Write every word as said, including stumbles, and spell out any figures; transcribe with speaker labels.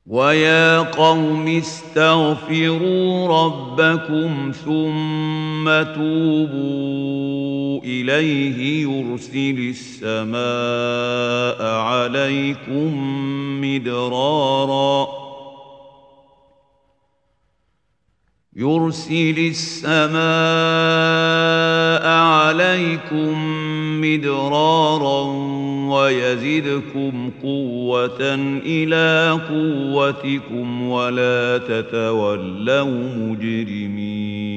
Speaker 1: وَيَا قَوْمِ اسْتَغْفِرُوا رَبَّكُمْ ثُمَّ تُوبُوا إِلَيْهِ يُرْسِلِ السَّمَاءَ عَلَيْكُم مِّدْرَارًا يُرْسِلِ السَّمَاءَ عَلَيْكُم مِّدْرَارًا وَيَزِدْكُمْ قُوَّةً إِلَىٰ قُوَّتِكُمْ وَلَا تَتَوَلَّوْا مُجْرِمِينَ